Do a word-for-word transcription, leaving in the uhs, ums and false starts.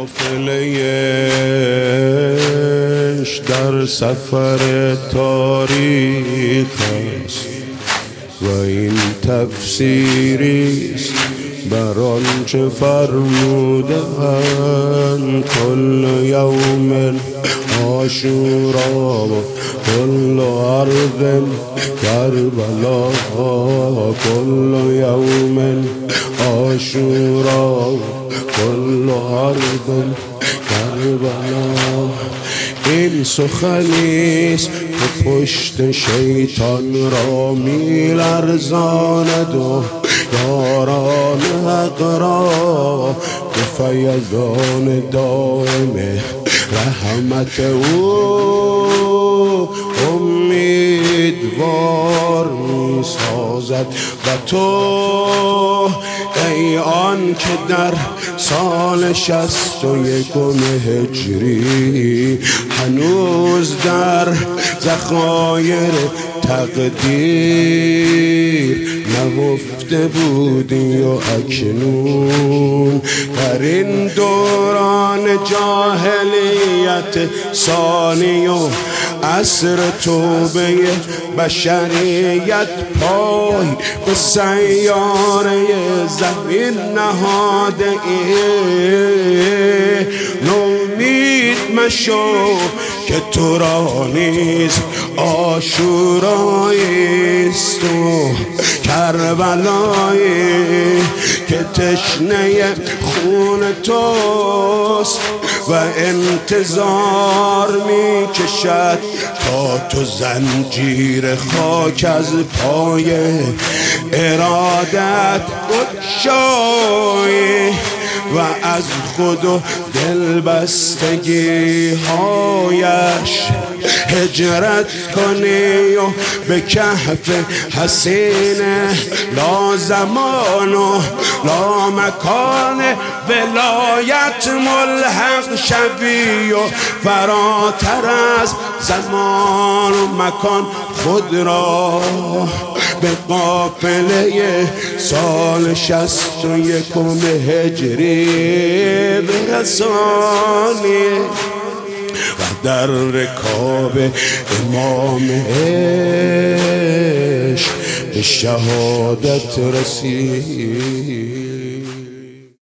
قافله‌اش در سفر تاریخ است و این تفسیریست بر آنچه فرمودند کل یوم عاشورا کل ارض کربلا کل یوم عاشورا کل ارض کربلا. این سخنیست که پشت شیطان را می لرزاند و یاران حق را به فیضان دائم رحمت او امیدوار می سازد. و تو ای آن که در سال شصت و یکم هجری هنوز در ذخایر تقدیر نهفته بودی و اکنون در این دوران جاهلیت ثانی و عصر توبه بشریت پای به سیاره زمین نهاده ای. نومید مشو که تو را نیز عاشوراییست و کربلایی که تشنه خون توست و انتظار می کشد تا تو زنجیر خاک از پای ارادت بگشایی و از خود و دلبستگی هایش هجرت کنی و به کهف حسین لا زمان و لا مکان ولایت ملحق شوی و فراتر از زمان و مکان خود را به قافله سال شصت و یکم هجری برسانی و در رکاب امام عشق به شهادت رسید.